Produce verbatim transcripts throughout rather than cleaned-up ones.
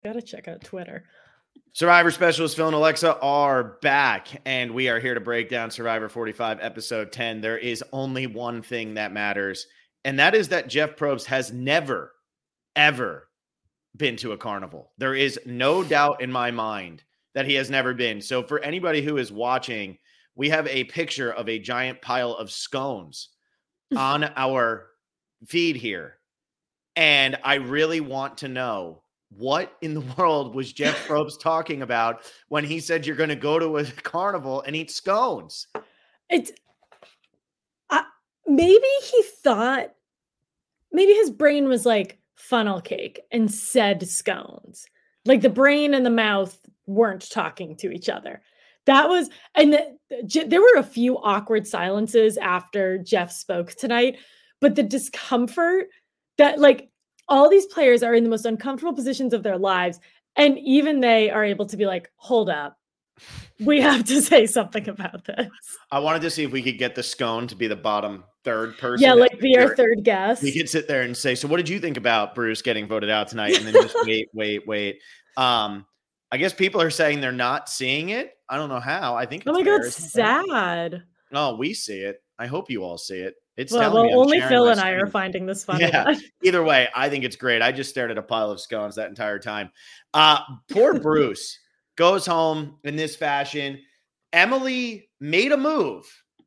Gotta check out Twitter. Survivor Specialist Phil and Alexa are back, and we are here to break down Survivor forty-five, Episode ten. There is only one thing that matters, and that is that Jeff Probst has never, ever been to a carnival. There is no doubt in my mind that he has never been. So for anybody who is watching, we have a picture of a giant pile of scones on our feed here, and I really want to know, what in the world was Jeff Probst talking about when he said you're going to go to a carnival and eat scones? It's uh, maybe he thought, maybe his brain was like funnel cake and said scones. Like the brain and the mouth weren't talking to each other. That was, and the, the, there were a few awkward silences after Jeff spoke tonight, but the discomfort that like, all these players are in the most uncomfortable positions of their lives. And even they are able to be like, hold up. We have to say something about this. I wanted to see if we could get the scone to be the bottom third person. Yeah, like be our third guest. We could sit there and say, so what did you think about Bruce getting voted out tonight? And then just wait, wait, wait. Um, I guess people are saying they're not seeing it. I don't know how. I think it's Oh my God, it's sad. No, we see it. I hope you all see it. It's well, well only Phil and I are finding this funny. Yeah. Either way, I think it's great. I just stared at a pile of scones that entire time. Uh, poor Bruce goes home in this fashion. Emily made a move.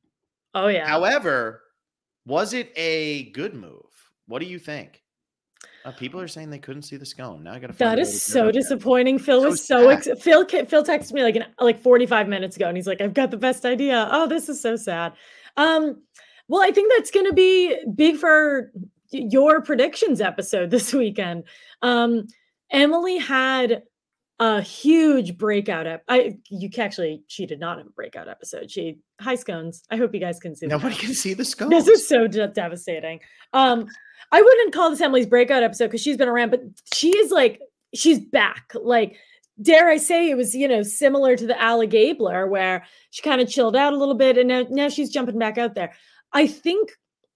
Oh, yeah. However, was it a good move? What do you think? Uh, people are saying they couldn't see the scone. Now I got to. That is so disappointing. That. Phil so was so ex- Phil. Phil texted me like an, like forty-five minutes ago, and he's like, "I've got the best idea." Oh, this is so sad. Um, well, I think that's going to be big for your predictions episode this weekend. Um, Emily had a huge breakout. Ep- I you actually she did not have a breakout episode. She hi scones. I hope you guys can see. Nobody can see the scones. This is so de- devastating. Um. I wouldn't call this Emily's breakout episode because she's been around, but she is like, she's back. Like, dare I say it was, you know, similar to the Allie Gabler where she kind of chilled out a little bit and now, now she's jumping back out there. I think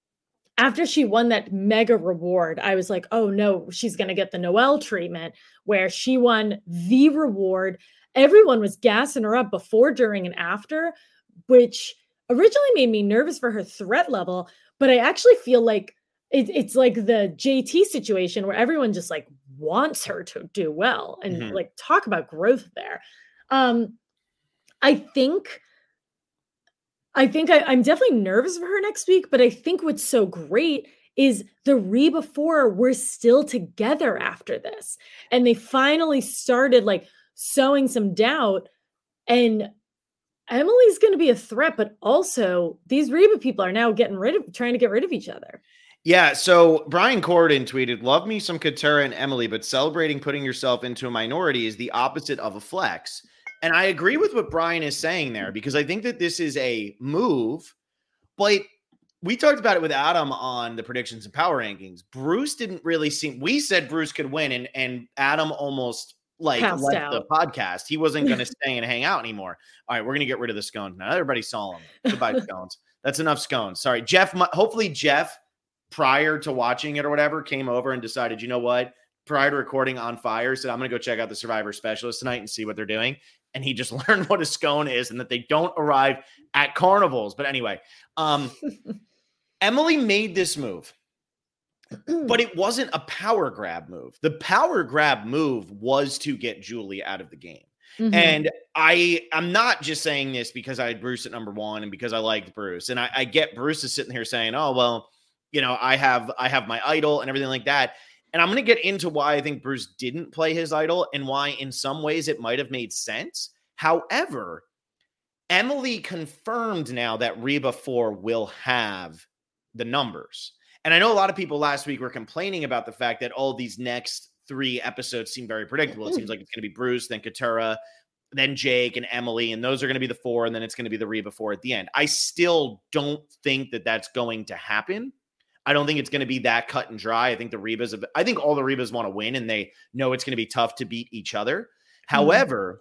after she won that mega reward, I was like, oh no, she's going to get the Noelle treatment where she won the reward. Everyone was gassing her up before, during, and after, which originally made me nervous for her threat level. But I actually feel like It, it's like the J T situation where everyone just like wants her to do well and mm-hmm. like talk about growth there. Um, I think, I think I, I'm definitely nervous for her next week, but I think what's so great is the Reba Four were still together after this. And they finally started like sowing some doubt, and Emily's going to be a threat, but also these Reba people are now getting rid of, trying to get rid of each other. Yeah, so Brian Corden tweeted, love me some Katurah and Emily, but celebrating putting yourself into a minority is the opposite of a flex. And I agree with what Brian is saying there, because I think that this is a move. But we talked about it with Adam on the predictions and power rankings. Bruce didn't really seem, we said Bruce could win, and, and Adam almost like Passed left out. the podcast. He wasn't going to stay and hang out anymore. All right, we're going to get rid of the scones. Now everybody saw them. Goodbye, scones. That's enough scones. Sorry, Jeff. Hopefully Jeff, prior to watching it or whatever, came over and decided, you know what, prior to recording On Fire, said, I'm going to go check out the Survivor Specialist tonight and see what they're doing. And he just learned what a scone is and that they don't arrive at carnivals. But anyway, um, Emily made this move, but it wasn't a power grab move. The power grab move was to get Julie out of the game. Mm-hmm. And I, I'm not just saying this because I had Bruce at number one and because I liked Bruce. And I, I get Bruce is sitting here saying, oh, well, you know, I have I have my idol and everything like that. And I'm going to get into why I think Bruce didn't play his idol and why in some ways it might have made sense. However, Emily confirmed now that Reba Four will have the numbers. And I know a lot of people last week were complaining about the fact that all these next three episodes seem very predictable. It seems like it's going to be Bruce, then Katurah, then Jake and Emily, and those are going to be the four, and then it's going to be the Reba Four at the end. I still don't think that that's going to happen. I don't think it's going to be that cut and dry. I think the Rebas, I think all the Rebas want to win and they know it's going to be tough to beat each other. Mm-hmm. However,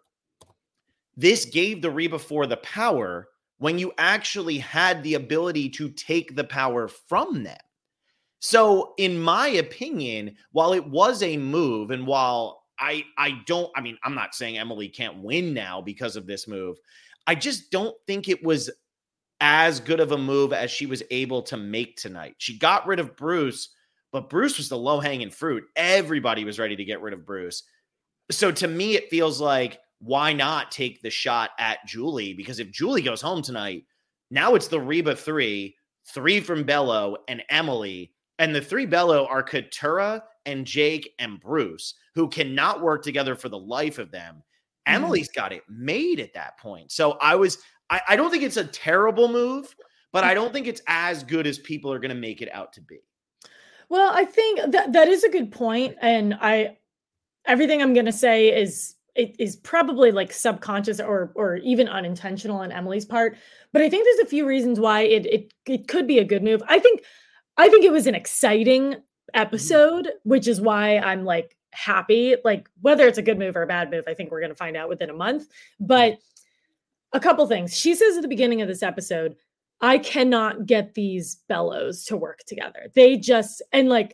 this gave the Reba Four the power when you actually had the ability to take the power from them. So in my opinion, while it was a move and while I I don't, I mean, I'm not saying Emily can't win now because of this move. I just don't think it was as good of a move as she was able to make tonight. She got rid of Bruce, but Bruce was the low-hanging fruit. Everybody was ready to get rid of Bruce. So to me, it feels like, why not take the shot at Julie? Because if Julie goes home tonight, now it's the Reba three, three from Bello and Emily. And the three Bello are Katurah and Jake and Bruce, who cannot work together for the life of them. Mm-hmm. Emily's got it made at that point. So I was, I, I don't think it's a terrible move, but I don't think it's as good as people are going to make it out to be. Well, I think that that is a good point. And I, everything I'm going to say is, it is probably like subconscious or, or even unintentional on Emily's part. But I think there's a few reasons why it, it, it could be a good move. I think, I think it was an exciting episode, which is why I'm like happy, like whether it's a good move or a bad move, I think we're going to find out within a month. But a couple things. She says at the beginning of this episode, I cannot get these Bellos to work together. They just, and like,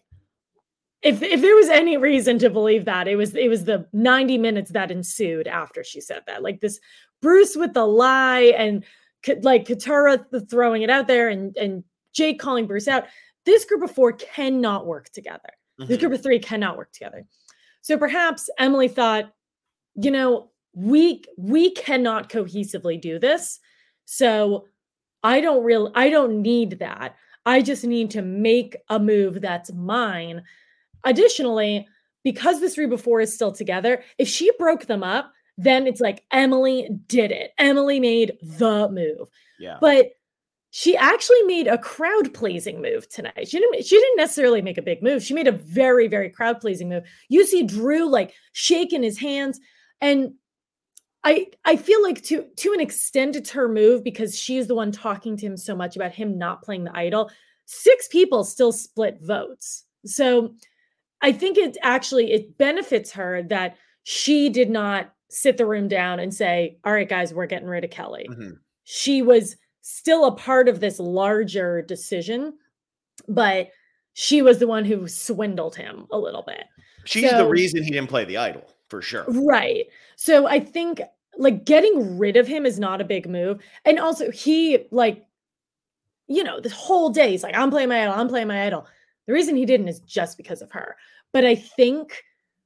if if there was any reason to believe that, it was, it was the ninety minutes that ensued after she said that, like this Bruce with the lie and like Katurah throwing it out there and, and Jake calling Bruce out. This group of four cannot work together. Mm-hmm. This group of three cannot work together. So perhaps Emily thought, you know, we, we cannot cohesively do this. So I don't really, I don't need that. I just need to make a move that's mine. Additionally, because this three before is still together, if she broke them up, then it's like Emily did it. Emily made the move. Yeah. But she actually made a crowd pleasing move tonight. She didn't, she didn't necessarily make a big move. She made a very, very crowd pleasing move. You see Drew like shaking his hands. And I, I feel like to, to an extent it's her move because she's the one talking to him so much about him not playing the idol. Six people still split votes. So I think it actually, it benefits her that she did not sit the room down and say, all right, guys, we're getting rid of Kelly. Mm-hmm. She was still a part of this larger decision, but she was the one who swindled him a little bit. She's so, the reason he didn't play the idol, for sure. Right. So I think like getting rid of him is not a big move. And also he like, you know, this whole day, he's like, I'm playing my idol, I'm playing my idol. The reason he didn't is just because of her. But I think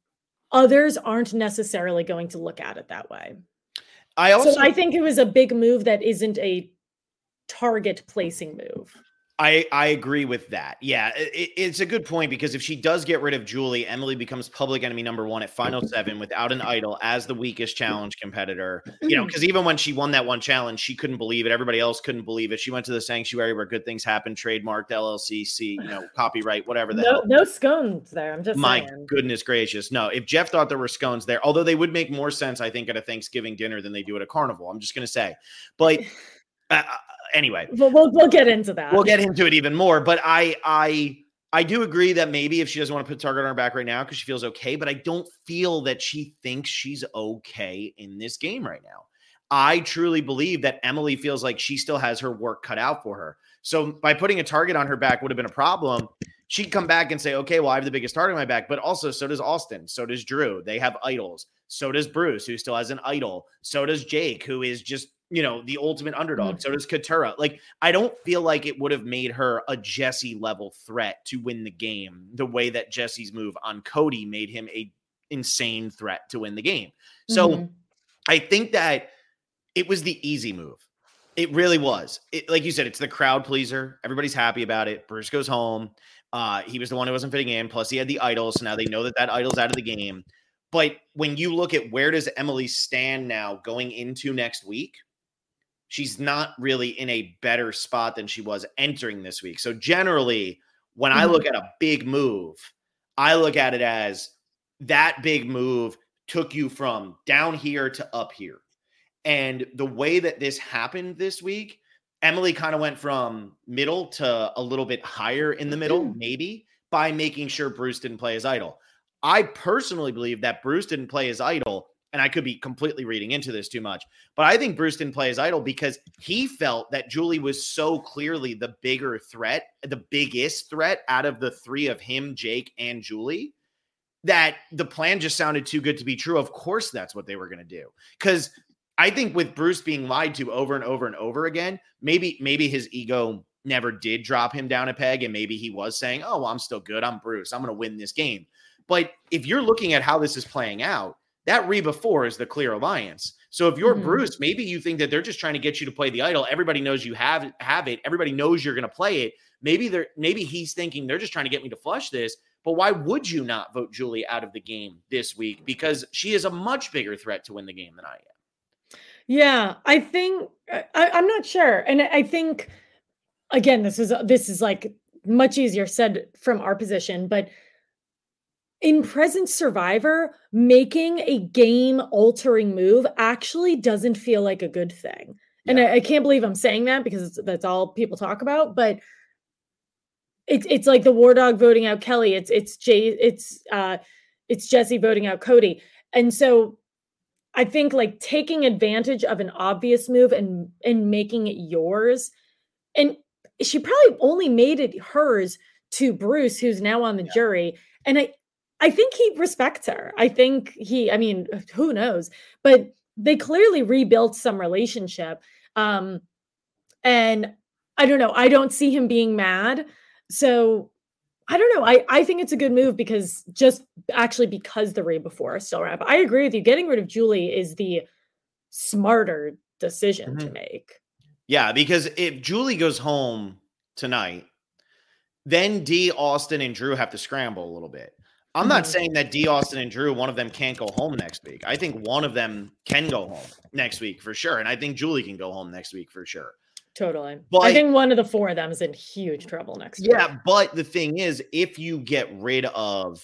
others aren't necessarily going to look at it that way. I also, so I think it was a big move that isn't a target placing move. I, I agree with that. Yeah, it, it's a good point because if she does get rid of Julie, Emily becomes public enemy number one at Final Seven without an idol as the weakest challenge competitor. You know, because even when she won that one challenge, she couldn't believe it. Everybody else couldn't believe it. She went to the sanctuary where good things happen, trademarked, L L C, C, you know, copyright, whatever the no, hell. No scones there. I'm just My saying. goodness gracious. No, if Jeff thought there were scones there, although they would make more sense, I think, at a Thanksgiving dinner than they do at a carnival. I'm just going to say. But uh, anyway, we'll, we'll we'll get into that. We'll get into it even more. But I I I do agree that maybe if she doesn't want to put target on her back right now because she feels okay, but I don't feel that she thinks she's okay in this game right now. I truly believe that Emily feels like she still has her work cut out for her. So by putting a target on her back would have been a problem. She'd come back and say, okay, well, I have the biggest target on my back, but also so does Austin. So does Drew. They have idols. So does Bruce, who still has an idol. So does Jake, who is just, you know, the ultimate underdog. Mm-hmm. So does Katurah. Like, I don't feel like it would have made her a Jesse level threat to win the game the way that Jesse's move on Cody made him a insane threat to win the game. So mm-hmm. I think that it was the easy move. It really was. It, like you said, it's the crowd pleaser. Everybody's happy about it. Bruce goes home. Uh, he was the one who wasn't fitting in. Plus he had the idol. So now they know that that idol's out of the game. But when you look at where does Emily stand now going into next week, she's not really in a better spot than she was entering this week. So generally, when mm-hmm. I look at a big move, I look at it as that big move took you from down here to up here. And the way that this happened this week, Emily kind of went from middle to a little bit higher in the middle, mm-hmm. maybe, by making sure Bruce didn't play his idol. I personally believe that Bruce didn't play his idol, and I could be completely reading into this too much, but I think Bruce didn't play his idol because he felt that Julie was so clearly the bigger threat, the biggest threat out of the three of him, Jake, and Julie, that the plan just sounded too good to be true. Of course, that's what they were going to do. Because I think with Bruce being lied to over and over and over again, maybe, maybe his ego never did drop him down a peg. And maybe he was saying, oh, well, I'm still good. I'm Bruce. I'm going to win this game. But if you're looking at how this is playing out, that Reba four is the clear alliance. So if you're mm-hmm. Bruce, maybe you think that they're just trying to get you to play the idol. Everybody knows you have, have it. Everybody knows you're going to play it. Maybe they're, maybe he's thinking they're just trying to get me to flush this. But why would you not vote Julie out of the game this week? Because she is a much bigger threat to win the game than I am. Yeah, I think I, I'm not sure. And I think, again, this is, this is like much easier said from our position, but in present Survivor, making a game altering move actually doesn't feel like a good thing. Yeah. And I, I can't believe I'm saying that because that's all people talk about, but it's, it's like the War Dog voting out Kelly. It's, it's Jay, it's, uh, it's Jesse voting out Cody. And so I think like taking advantage of an obvious move and, and making it yours. And she probably only made it hers to Bruce, who's now on the yeah. jury. And I, I think he respects her. I think he, I mean, who knows, but they clearly rebuilt some relationship. Um, and I don't know. I don't see him being mad. So I don't know. I, I think it's a good move because just actually because the Reba four is still around. But I agree with you. Getting rid of Julie is the smarter decision mm-hmm. to make. Yeah, because if Julie goes home tonight, then D, Austin, and Drew have to scramble a little bit. I'm mm-hmm. not saying that D, Austin, and Drew, one of them can't go home next week. I think one of them can go home next week for sure. And I think Julie can go home next week for sure. Totally. But I think one of the four of them is in huge trouble next week. Yeah, but the thing is, if you get rid of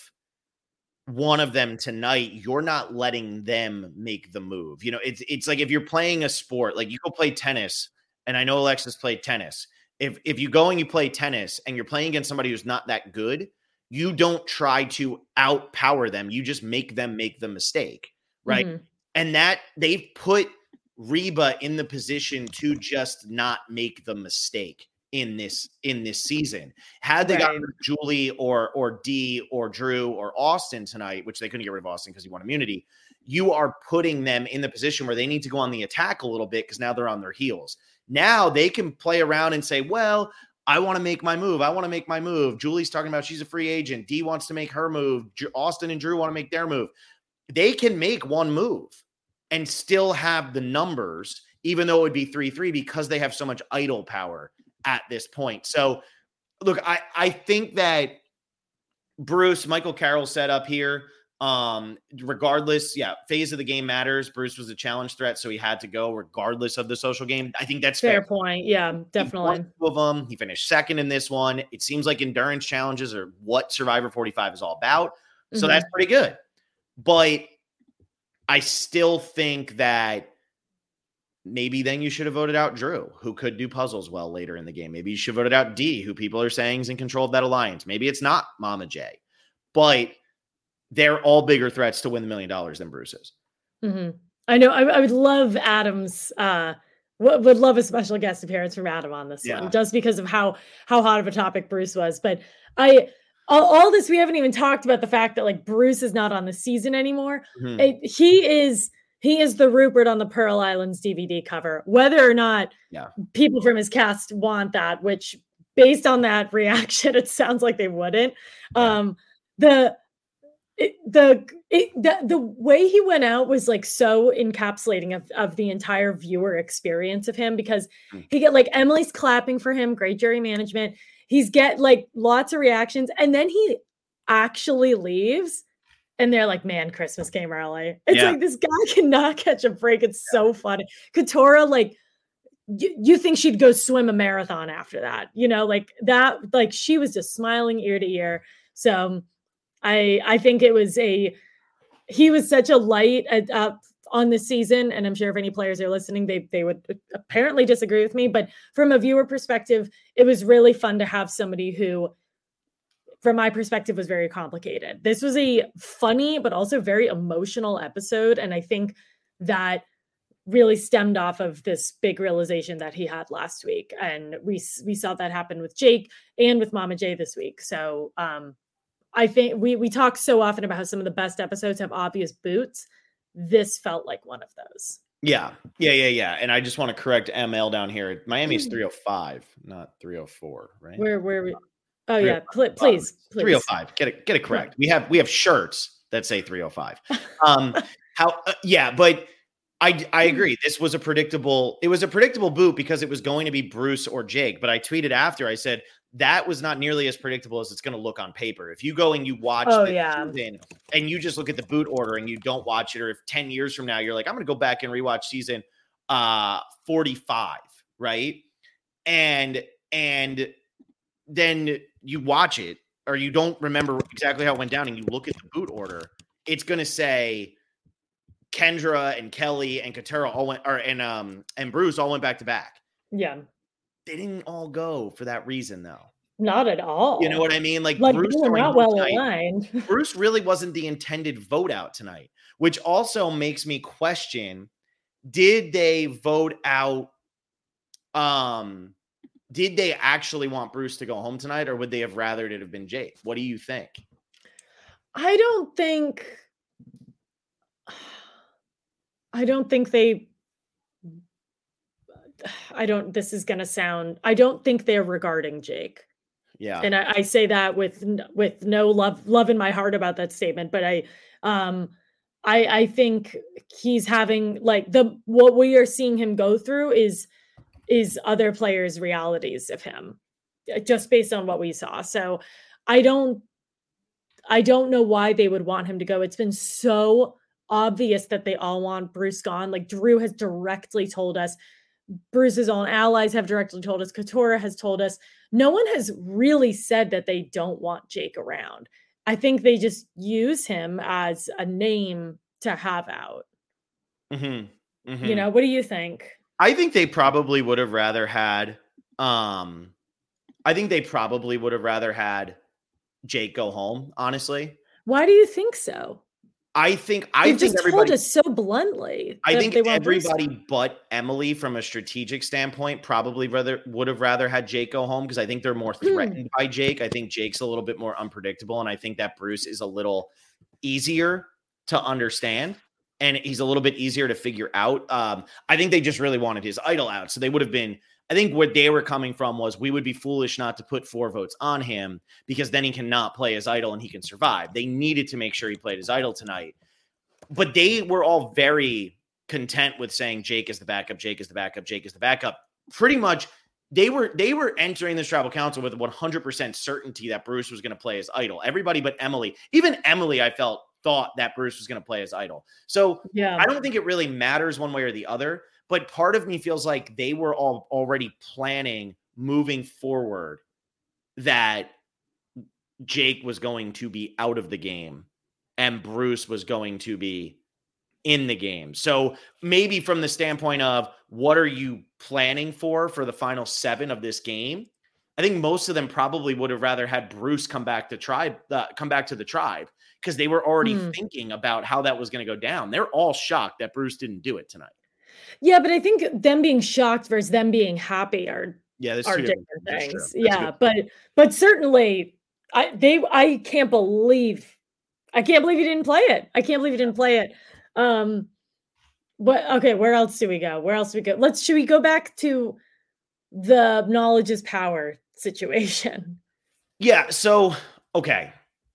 one of them tonight, you're not letting them make the move. You know, it's it's like if you're playing a sport, like you go play tennis, and I know Alexis played tennis. If if you go and you play tennis and you're playing against somebody who's not that good, you don't try to outpower them. You just make them make the mistake, right? Mm-hmm. And that they've put Reba in the position to just not make the mistake in this in this season. Had they right. gotten Julie or or D or Drew or Austin tonight, which they couldn't get rid of Austin because he won immunity, you are putting them in the position where they need to go on the attack a little bit because now they're on their heels. Now they can play around and say, well, I want to make my move. I want to make my move. Julie's talking about she's a free agent. D wants to make her move. Austin and Drew want to make their move. They can make one move and still have the numbers, even though it would be three three because they have so much idol power at this point. So, look, I, I think that Bruce, Michael Carroll set up here, um, regardless, yeah, phase of the game matters. Bruce was a challenge threat, so he had to go regardless of the social game. I think that's fair. Fair fair. point. Yeah, definitely. He two of them. He finished second in this one. It seems like endurance challenges are what Survivor forty-five is all about. So mm-hmm. that's pretty good. But I still think that maybe then you should have voted out Drew, who could do puzzles well later in the game. Maybe you should have voted out D, who people are saying is in control of that alliance. Maybe it's not Mama J. But they're all bigger threats to win the million dollars than Bruce is. Mm-hmm. I know. I, I would love Adam's, uh, w- would love a special guest appearance from Adam on this yeah. one, just because of how, how hot of a topic Bruce was. But I, all, all this, we haven't even talked about the fact that like Bruce is not on the season anymore. Mm-hmm. It, he is, he is the Rupert on the Pearl Islands D V D cover, whether or not yeah. people from his cast want that, which based on that reaction, it sounds like they wouldn't. Yeah. Um, the, It, the it, the the way he went out was like so encapsulating of, of the entire viewer experience of him, because he get like Emily's clapping for him, great jury management. He's get like lots of reactions, and then he actually leaves, and they're like, "Man, Christmas came early." It's yeah. like this guy cannot catch a break. It's yeah. so funny. Katora, like you, you think she'd go swim a marathon after that, you know, like that. Like she was just smiling ear to ear. So. I I think it was a, he was such a light at, uh, on this season, and I'm sure if any players are listening, they they would apparently disagree with me. But from a viewer perspective, it was really fun to have somebody who, from my perspective, was very complicated. This was a funny but also very emotional episode, and I think that really stemmed off of this big realization that he had last week, and we we saw that happen with Jake and with Mama J this week. So. um I think we we talk so often about how some of the best episodes have obvious boots. This felt like one of those. Yeah, yeah, yeah, yeah. And I just want to correct M L down here. Miami is three oh five, not three oh four, right? Where where we? Oh yeah, Pl- please, please. three oh five. Get it, get it correct. We have we have shirts that say three oh five. Um, how? Uh, yeah, but I I agree. This was a predictable. It was a predictable boot because it was going to be Bruce or Jake. But I tweeted after. I said that was not nearly as predictable as it's going to look on paper. If you go and you watch oh, the yeah. season and you just look at the boot order and you don't watch it, or if ten years from now you're like, I'm going to go back and rewatch season uh forty-five, right? And and then you watch it, or you don't remember exactly how it went down, and you look at the boot order, it's going to say Kendra and Kelly and Katurah all went, or and um and Bruce all went back to back. Yeah. They didn't all go for that reason, though. Not at all. You know what I mean? Like, like Bruce, they were not well tonight, aligned. Bruce really wasn't the intended vote out tonight, which also makes me question, did they vote out, um, did they actually want Bruce to go home tonight, or would they have rathered it have been Jake? What do you think? I don't think, I don't think they, I don't, this is going to sound, I don't think they're regarding Jake. Yeah. And I, I say that with, with no love, love in my heart about that statement, but I, um, I, I think he's having like the, what we are seeing him go through is, is other players' realities of him just based on what we saw. So I don't, I don't know why they would want him to go. It's been so obvious that they all want Bruce gone. Like Drew has directly told us, Bruce's own allies have directly told us, Katurah has told us. No one has really said that they don't want Jake around. I think they just use him as a name to have out. Mm-hmm. Mm-hmm. You know, what do you think? I think they probably would have rather had, um, I think they probably would have rather had Jake go home, honestly. Why do you think so? I think I They've think just told us so bluntly. I think everybody but Emily, from a strategic standpoint, probably rather would have rather had Jake go home, because I think they're more threatened by Jake. I think Jake's a little bit more unpredictable, and I think that Bruce is a little easier to understand, and he's a little bit easier to figure out. Um, I think they just really wanted his idol out, so they would have been. I think what they were coming from was, we would be foolish not to put four votes on him, because then he cannot play his idol and he can survive. They needed to make sure he played his idol tonight. But they were all very content with saying Jake is the backup, Jake is the backup, Jake is the backup. Pretty much they were they were entering this tribal council with one hundred percent certainty that Bruce was going to play his idol. Everybody but Emily, even Emily, I felt thought that Bruce was going to play his idol. So yeah. I don't think it really matters one way or the other. But part of me feels like they were all already planning moving forward that Jake was going to be out of the game and Bruce was going to be in the game. So maybe from the standpoint of, what are you planning for for the final seven of this game? I think most of them probably would have rather had Bruce come back to tribe, uh, come back to the tribe, because they were already mm. thinking about how that was going to go down. They're all shocked that Bruce didn't do it tonight. Yeah, but I think them being shocked versus them being happy are, yeah, are different, different things. Yeah, but but certainly I they I can't believe I can't believe he didn't play it. I can't believe he didn't play it. Um but okay, where else do we go? Where else do we go? Let's should we go back to the knowledge is power situation? Yeah, so okay.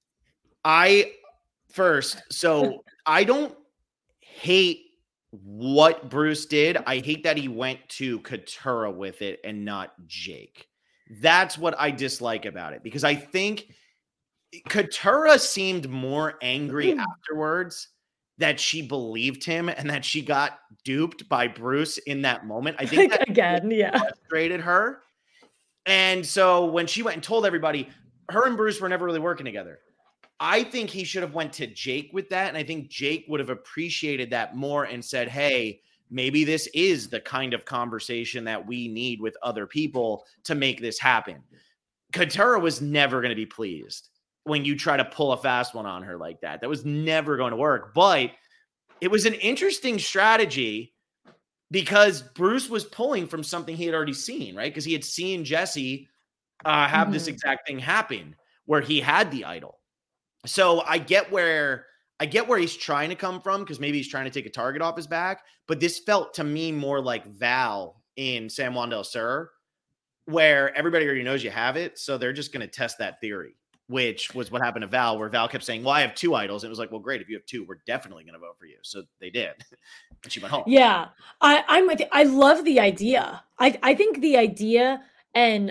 I first, so I don't hate what Bruce did. I hate that he went to Katurah with it and not Jake. That's what I dislike about it, because I think Katurah seemed more angry afterwards that she believed him and that she got duped by Bruce in that moment. I think that again, yeah, frustrated her. And so when she went and told everybody, her and Bruce were never really working together. I think he should have went to Jake with that. And I think Jake would have appreciated that more and said, hey, maybe this is the kind of conversation that we need with other people to make this happen. Katurah was never going to be pleased when you try to pull a fast one on her like that. That was never going to work. But it was an interesting strategy, because Bruce was pulling from something he had already seen, right? Because he had seen Jesse uh, have mm-hmm. this exact thing happen where he had the idol. So I get where I get where he's trying to come from, because maybe he's trying to take a target off his back. But this felt to me more like Val in San Juan del Sur, where everybody already knows you have it. So they're just going to test that theory, which was what happened to Val, where Val kept saying, well, I have two idols. And it was like, well, great. If you have two, we're definitely going to vote for you. So they did. And she went home. Yeah, I, I'm with you. I love the idea. I, I think the idea, and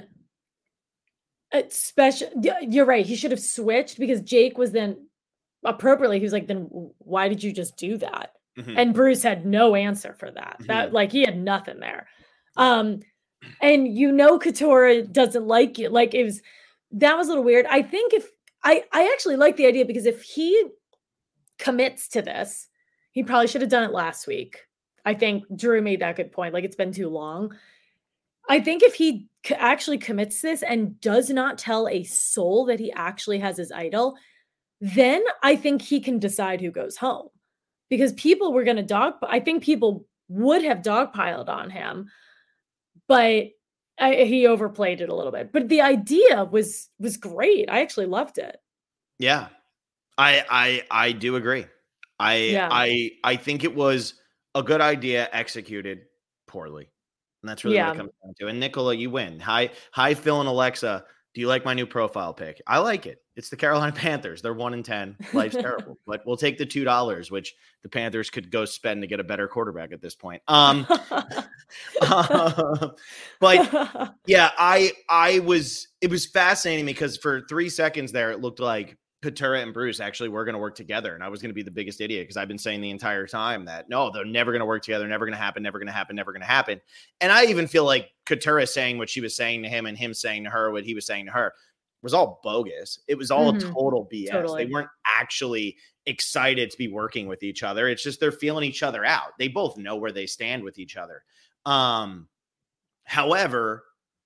especially, you're right. He should have switched, because Jake was then appropriately, he was like, then why did you just do that? Mm-hmm. And Bruce had no answer for that. Mm-hmm. That like, he had nothing there. Um, and you know, Katurah doesn't like you. Like, it was, that was a little weird. I think if I, I actually like the idea, because if he commits to this, he probably should have done it last week. I think Drew made that good point. Like, it's been too long. I think if he actually commits this and does not tell a soul that he actually has his idol, then I think he can decide who goes home, because people were going to dog. I think people would have dogpiled on him, but I, he overplayed it a little bit. But the idea was was great. I actually loved it. Yeah, I I I do agree. I yeah. I I think it was a good idea executed poorly, and that's really yeah. what it comes down to. And Nicola, you win. Hi, hi, Phil and Alexa. Do you like my new profile pick? I like it. It's the Carolina Panthers. They're one in ten. Life's terrible, but we'll take the two dollars, which the Panthers could go spend to get a better quarterback at this point. Um, uh, but yeah, I I was. It was fascinating, because for three seconds there, it looked like Katurah and Bruce actually were going to work together, and I was going to be the biggest idiot, because I've been saying the entire time that no, they're never going to work together, never going to happen, never going to happen, never going to happen. And I even feel like Katurah saying what she was saying to him and him saying to her what he was saying to her was all bogus. It was all mm-hmm. total B S. Totally. They weren't actually excited to be working with each other. It's just they're feeling each other out. They both know where they stand with each other. Um, however,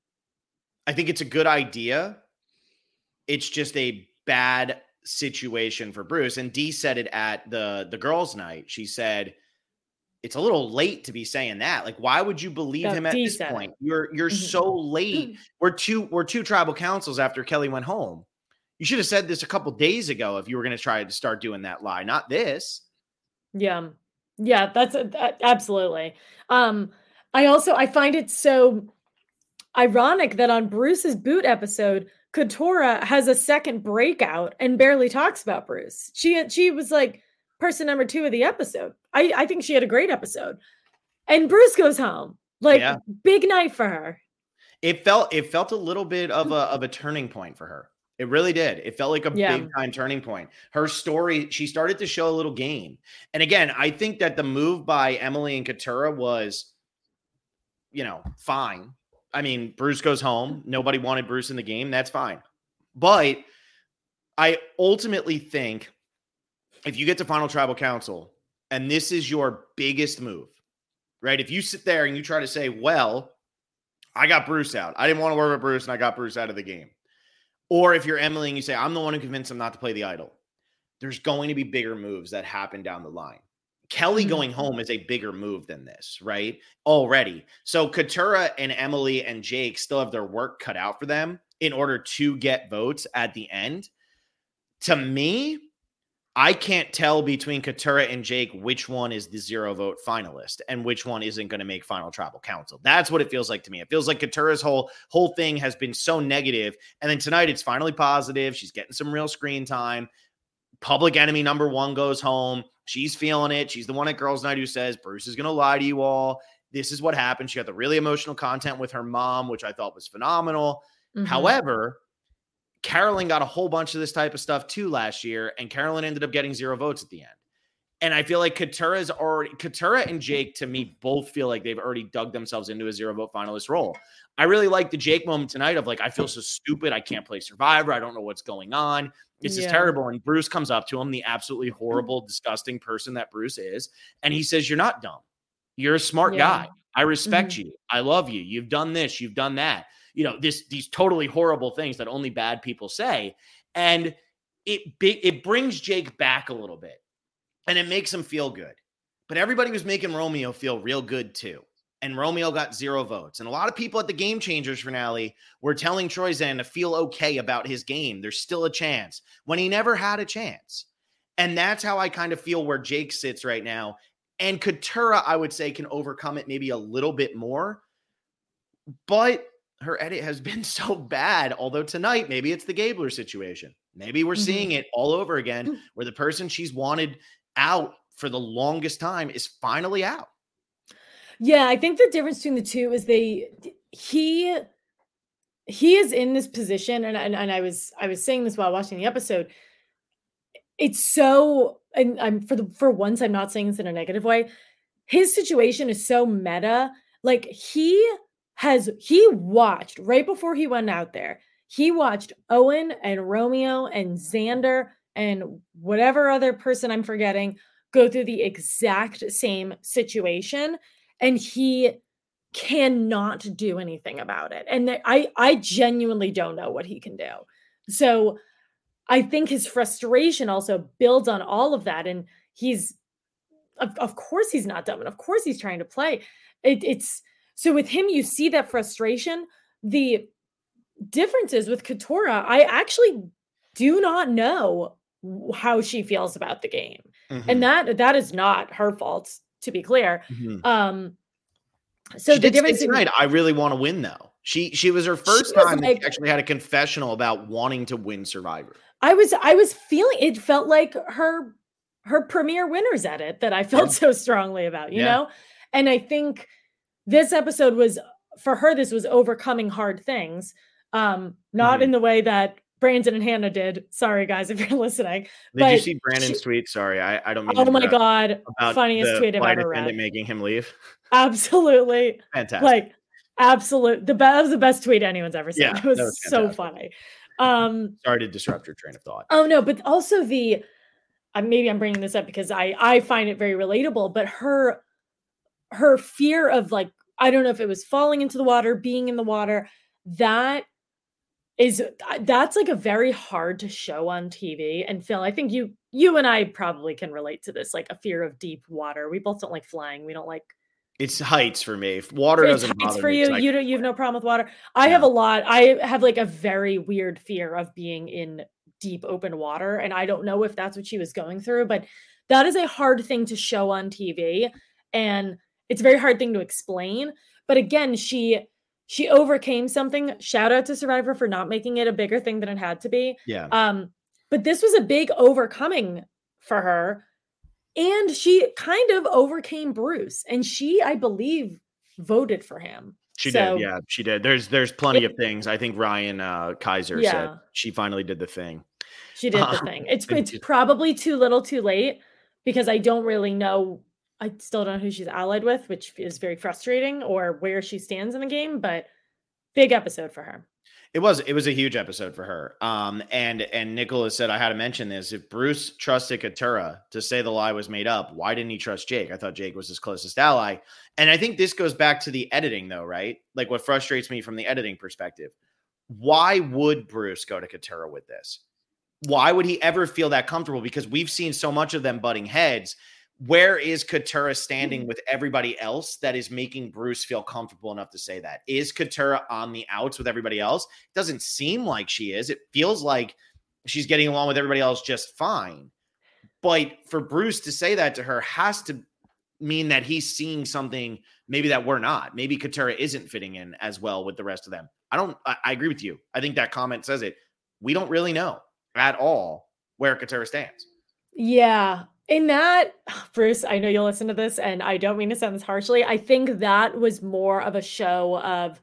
I think it's a good idea. It's just a bad situation for Bruce. And Dee said it at the the girls' night. She said, it's a little late to be saying that. Like, why would you believe no, him at Dee this point? It. You're you're mm-hmm. so late. We're two we're two tribal councils after Kelly went home. You should have said this a couple days ago if you were going to try to start doing that lie, not this. Yeah. Yeah, that's a, that, absolutely. Um, I also I find it so ironic that on Bruce's boot episode, Katurah has a second breakout and barely talks about Bruce. She she was like person number two of the episode. I, I think she had a great episode. And Bruce goes home. Like, yeah. Big night for her. It felt it felt a little bit of a of a turning point for her. It really did. It felt like a yeah. big time turning point. Her story, she started to show a little game. And again, I think that the move by Emily and Katurah was, you know, fine. I mean, Bruce goes home. Nobody wanted Bruce in the game. That's fine. But I ultimately think if you get to Final Tribal Council and this is your biggest move, right? If you sit there and you try to say, well, I got Bruce out. I didn't want to work with Bruce and I got Bruce out of the game. Or if you're Emily and you say, I'm the one who convinced him not to play the idol, there's going to be bigger moves that happen down the line. Kelly going home is a bigger move than this, right? Already. So Katurah and Emily and Jake still have their work cut out for them in order to get votes at the end. To me, I can't tell between Katurah and Jake which one is the zero vote finalist and which one isn't going to make Final Tribal Council. That's what it feels like to me. It feels like Katurah's whole whole thing has been so negative, and then tonight it's finally positive. She's getting some real screen time. Public enemy number one goes home. She's feeling it. She's the one at girls' night who says, Bruce is going to lie to you all. This is what happened. She got the really emotional content with her mom, which I thought was phenomenal. Mm-hmm. However, Carolyn got a whole bunch of this type of stuff too last year, and Carolyn ended up getting zero votes at the end. And I feel like Katurah's already, Katurah and Jake, to me, both feel like they've already dug themselves into a zero vote finalist role. I really like the Jake moment tonight of like, I feel so stupid. I can't play Survivor. I don't know what's going on. This yeah. is terrible. And Bruce comes up to him, the absolutely horrible, disgusting person that Bruce is. And he says, you're not dumb. You're a smart yeah. guy. I respect mm-hmm. you. I love you. You've done this. You've done that. You know, this, these totally horrible things that only bad people say. And it, it brings Jake back a little bit and it makes him feel good. But everybody was making Romeo feel real good too. and Romeo got zero votes. And a lot of people at the Game Changers finale were telling Troyzan to feel okay about his game. There's still a chance when he never had a chance. And that's how I kind of feel where Jake sits right now. And Katurah, I would say, can overcome it maybe a little bit more. But her edit has been so bad. Although tonight, maybe it's the Gabler situation. Maybe we're mm-hmm. seeing it all over again, where the person she's wanted out for the longest time is finally out. Yeah, I think the difference between the two is they he he is in this position, and and, and I was I was saying this while watching the episode. It's so, and I'm for the for once I'm not saying this in a negative way. His situation is so meta. Like he has he watched right before he went out there. He watched Owen and Romeo and Xander and whatever other person I'm forgetting go through the exact same situation. And he cannot do anything about it. And I, I genuinely don't know what he can do. So I think his frustration also builds on all of that. And he's, of, of course he's not dumb. And of course he's trying to play. It, it's, so with him, you see that frustration. The difference is with Katurah, I actually do not know how she feels about the game. Mm-hmm. And that, that is not her fault, to be clear. Mm-hmm. Um, so she the did difference say tonight, I really want to win though. She, she was her first was time like, that she actually had a confessional about wanting to win Survivor. I was, I was feeling, it felt like her, her premiere winners edit that I felt yeah. so strongly about, you yeah. know? And I think this episode was, for her, this was overcoming hard things. Um, not mm-hmm. in the way that Brandon and Hannah did. Sorry, guys, if you're listening. Did but you see Brandon's she, tweet? Sorry, I, I don't mean Oh to my God. Funniest tweet I've ever read. Making him leave. Absolutely. Fantastic. Like, absolute. The best, that was the best tweet anyone's ever seen. Yeah, it was, was so funny. Um, Sorry to disrupt your train of thought. Oh, no, but also the, uh, maybe I'm bringing this up because I, I find it very relatable, but her, her fear of like, I don't know if it was falling into the water, being in the water, that is, that's like a very hard to show on T V. And Phil, I think you, you and I probably can relate to this, like a fear of deep water. We both don't like flying. We don't like. It's heights for me. If water it's doesn't heights bother for me, you. like, You don't, you have no problem with water. I yeah. have a lot. I have like a very weird fear of being in deep open water. And I don't know if that's what she was going through, but that is a hard thing to show on T V. And it's a very hard thing to explain. But again, she, She overcame something. Shout out to Survivor for not making it a bigger thing than it had to be. Yeah. Um, but this was a big overcoming for her. And she kind of overcame Bruce. And she, I believe, voted for him. She so, did. Yeah, she did. There's there's plenty it, of things. I think Ryan uh, Kaiser yeah. said she finally did the thing. She did the um, thing. It's it's probably too little too late because I don't really know. I still don't know who she's allied with, which is very frustrating, or where she stands in the game, but big episode for her. It was, it was a huge episode for her. Um, and, and Nicholas said, I had to mention this. If Bruce trusted Katurah to say the lie was made up, why didn't he trust Jake? I thought Jake was his closest ally. And I think this goes back to the editing though, right? Like what frustrates me from the editing perspective. Why would Bruce go to Katurah with this? Why would he ever feel that comfortable? Because we've seen so much of them butting heads. Where is Katurah standing with everybody else that is making Bruce feel comfortable enough to say that? Is Katurah on the outs with everybody else? It doesn't seem like she is. It feels like she's getting along with everybody else just fine. But for Bruce to say that to her has to mean that he's seeing something maybe that we're not. Maybe Katurah isn't fitting in as well with the rest of them. I don't, I, I agree with you. I think that comment says it. We don't really know at all where Katurah stands. Yeah. In that, Bruce, I know you'll listen to this, and I don't mean to sound this harshly. I think that was more of a show of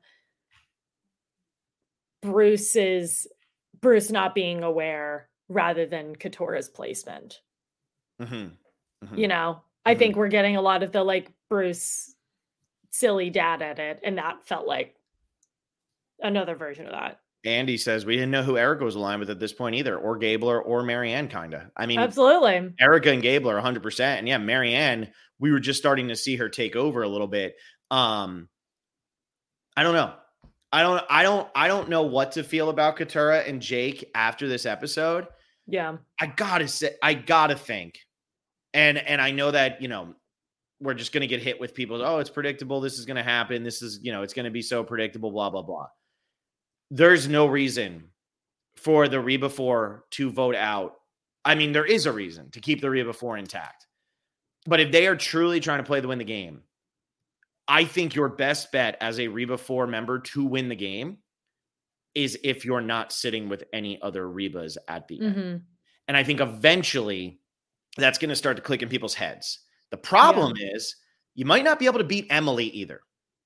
Bruce's Bruce not being aware rather than Katurah's placement. Mm-hmm. Mm-hmm. You know, I mm-hmm. think we're getting a lot of the like Bruce silly dad edit, and that felt like another version of that. Andy says we didn't know who Erica was aligned with at this point either, or Gabler or Marianne, kind of. I mean, absolutely. Erica and Gabler, one hundred percent. And yeah, Marianne, we were just starting to see her take over a little bit. Um, I don't know. I don't, I don't, I don't know what to feel about Katurah and Jake after this episode. Yeah. I gotta say, I gotta think. And, and I know that, you know, we're just going to get hit with people. Oh, it's predictable. This is going to happen. This is, you know, it's going to be so predictable, blah, blah, blah. There's no reason for the Reba four to vote out. I mean, there is a reason to keep the Reba four intact. But if they are truly trying to play to win the game, I think your best bet as a Reba four member to win the game is if you're not sitting with any other Rebas at the mm-hmm. end. And I think eventually that's going to start to click in people's heads. The problem yeah. is you might not be able to beat Emily either.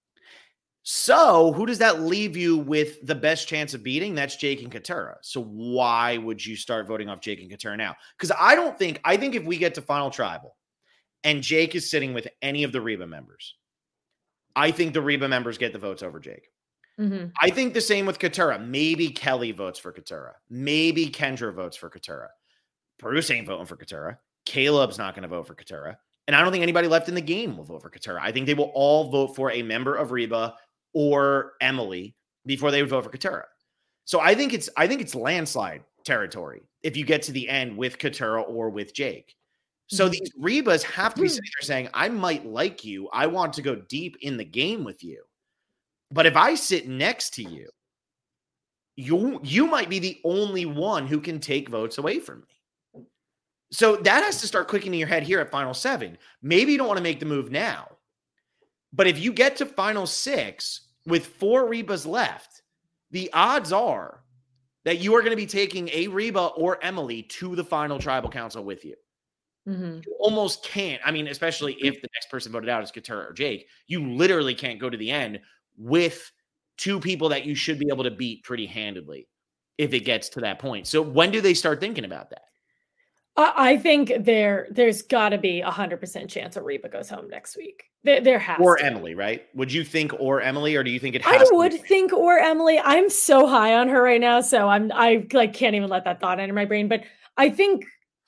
So who does that leave you with the best chance of beating? That's Jake and Katurah. So why would you start voting off Jake and Katurah now? Because I don't think, I think if we get to Final Tribal and Jake is sitting with any of the Reba members, I think the Reba members get the votes over Jake. Mm-hmm. I think the same with Katurah. Maybe Kelly votes for Katurah. Maybe Kendra votes for Katurah. Bruce ain't voting for Katurah. Caleb's not going to vote for Katurah. And I don't think anybody left in the game will vote for Katurah. I think they will all vote for a member of Reba or Emily before they would vote for Katurah. So I think it's I think it's landslide territory if you get to the end with Katurah or with Jake. So mm-hmm. these Rebas have to be sitting there saying, I might like you. I want to go deep in the game with you. But if I sit next to you, you, you might be the only one who can take votes away from me. So that has to start clicking in your head here at Final Seven. Maybe you don't want to make the move now. But if you get to Final Six with four Rebas left, the odds are that you are going to be taking a Reba or Emily to the final tribal council with you. Mm-hmm. You almost can't. I mean, especially if the next person voted out is Katurah or Jake, you literally can't go to the end with two people that you should be able to beat pretty handedly if it gets to that point. So when do they start thinking about that? I think there, there's got to be a hundred percent chance a Reba goes home next week. There, there has or to. Emily, right? Would you think or Emily, or do you think it has I to would be? think or Emily. I'm so high on her right now, so I'm I like can't even let that thought enter my brain. But I think,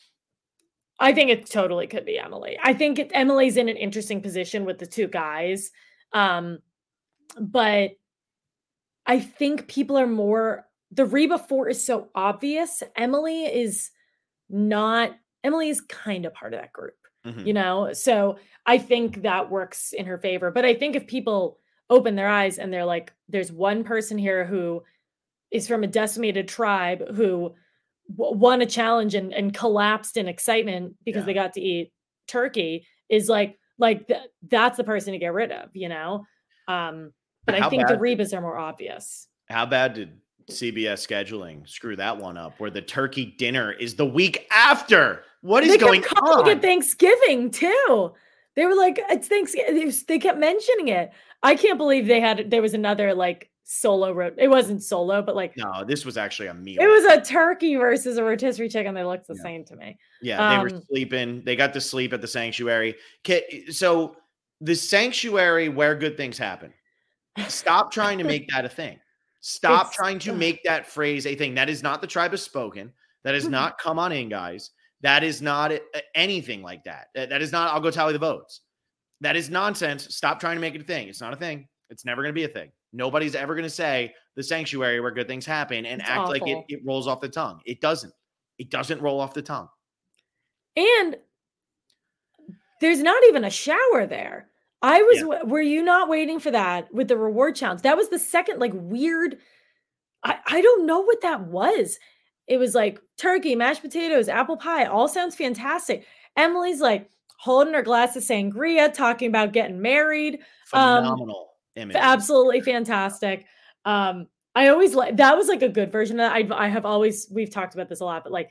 I think it totally could be Emily. I think it, Emily's in an interesting position with the two guys, um, but I think people are more. The Reba four is so obvious. Emily is. Not Emily is kind of part of that group, mm-hmm. you know? So I think that works in her favor. But I think if people open their eyes and they're like, there's one person here who is from a decimated tribe who w- won a challenge and, and collapsed in excitement because yeah. they got to eat turkey is like, like th- that's the person to get rid of, you know? Um, but How I think the Rebas did, are more obvious. How bad did C B S scheduling screw that one up where the turkey dinner is the week after? What is they going kept calling on? It Thanksgiving too. They were like, it's Thanksgiving. They kept mentioning it. I can't believe they had, there was another like solo road. It wasn't solo, but like, no, this was actually a meal. It was a turkey versus a rotisserie chicken. They looked the yeah. same to me. Yeah. They um, were sleeping. They got to sleep at the sanctuary. So the sanctuary where good things happen. Stop trying to make that a thing. Stop it's, trying to make that phrase a thing. That is not the tribe has spoken. That is not come on in, guys. That is not anything like that. That is not, I'll go tally the votes. That is nonsense. Stop trying to make it a thing. It's not a thing. It's never going to be a thing. Nobody's ever going to say the sanctuary where good things happen and it's act awful. like it, it rolls off the tongue. It doesn't. It doesn't roll off the tongue. And there's not even a shower there. I was, yeah. were you not waiting for that with the reward challenge? That was the second, like, weird, I, I don't know what that was. It was like turkey, mashed potatoes, apple pie, all sounds fantastic. Emily's like holding her glass of sangria, talking about getting married. Phenomenal um, image. Absolutely fantastic. Um, I always like, that was like a good version of that. I, I have always, we've talked about this a lot, but like,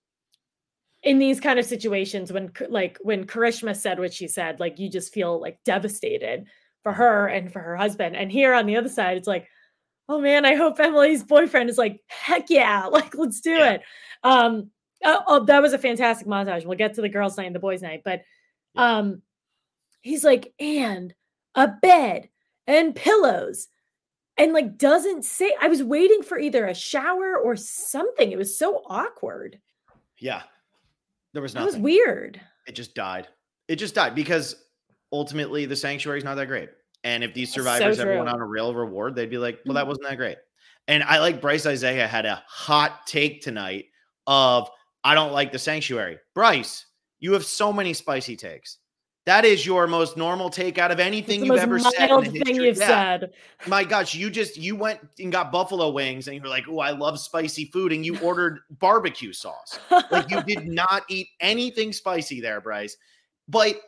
in these kind of situations when like when Karishma said what she said, like you just feel like devastated for her and for her husband. And here on the other side, it's like, oh man, I hope Emily's boyfriend is like, heck yeah, like let's do yeah. it. Um, oh, oh, that was a fantastic montage. We'll get to the girls' night and the boys' night, but um, he's like, and a bed and pillows. And like doesn't say, I was waiting for either a shower or something. It was so awkward. Yeah. There was nothing. That was weird. It just died. It just died because ultimately the sanctuary is not that great. And if these survivors so ever went on a real reward, they'd be like, well, that wasn't that great. And I like Bryce Isaiah had a hot take tonight of, I don't like the sanctuary. Bryce, you have so many spicy takes. That is your most normal take out of anything you've ever said. The most mild thing you've yeah. said. My gosh, you just, you went and got buffalo wings and you were like, oh, I love spicy food. And you ordered barbecue sauce. Like you did not eat anything spicy there, Bryce. But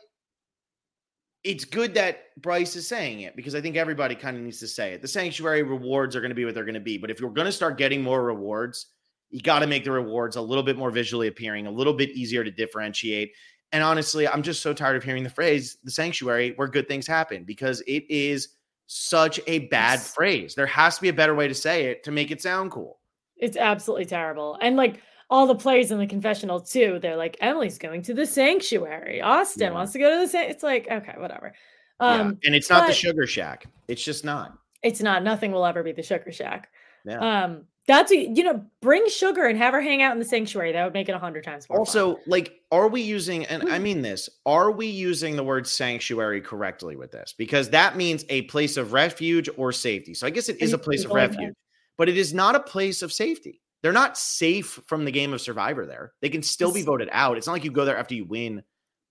it's good that Bryce is saying it because I think everybody kind of needs to say it. The Sanctuary rewards are going to be what they're going to be. But if you're going to start getting more rewards, you got to make the rewards a little bit more visually appearing, a little bit easier to differentiate. And honestly, I'm just so tired of hearing the phrase, the Sanctuary, where good things happen, because it is such a bad It's, phrase. There has to be a better way to say it to make it sound cool. It's absolutely terrible. And like all the players in the confessional too, they're like, Emily's going to the Sanctuary. Austin yeah. wants to go to the Sanctuary. It's like, okay, whatever. Um, yeah. And it's not the Sugar Shack. It's just not. It's not. Nothing will ever be the Sugar Shack. Yeah. Um, That's, a, you know, bring Sugar and have her hang out in the Sanctuary. That would make it a hundred times more Also, fun. like, are we using, and I mean this, are we using the word sanctuary correctly with this? Because that means a place of refuge or safety. So I guess it is a place of refuge, but it is not a place of safety. They're not safe from the game of Survivor there. They can still be voted out. It's not like you go there after you win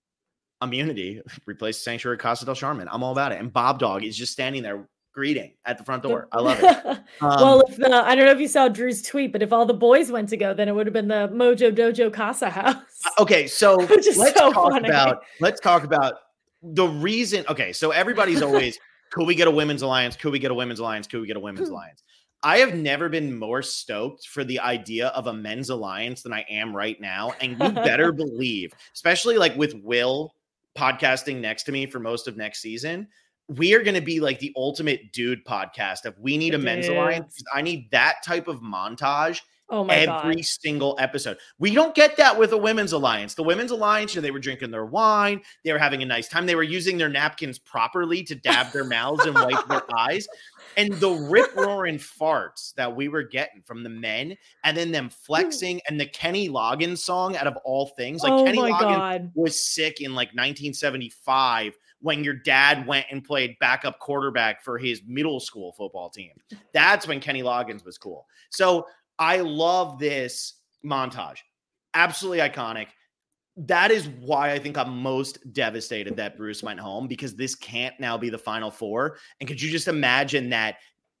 immunity, replace Sanctuary Casa del Charmin. I'm all about it. And Bob Dog is just standing there greeting at the front door. I love it. Um, well, if the, I don't know if you saw Drew's tweet, but if all the boys went to go, then it would have been the Mojo Dojo Casa House. Okay, so let's so talk funny. about let's talk about the reason. Okay, so everybody's always, could we get a women's alliance? Could we get a women's alliance? Could we get a women's alliance? I have never been more stoked for the idea of a men's alliance than I am right now. And you better believe, especially like with Will podcasting next to me for most of next season, we are going to be like the ultimate dude podcast of we need a men's alliance. I need that type of montage oh my every God. single episode. We don't get that with a women's alliance. The women's alliance, you know, they were drinking their wine. They were having a nice time. They were using their napkins properly to dab their mouths and wipe their eyes. And the rip roaring farts that we were getting from the men and then them flexing and the Kenny Loggins song out of all things. Like oh Kenny my Loggins God. was sick in like nineteen seventy-five when your dad went and played backup quarterback for his middle school football team. That's when Kenny Loggins was cool. So I love this montage. Absolutely iconic. That is why I think I'm most devastated that Bruce went home, because this can't now be the final four. And could you just imagine that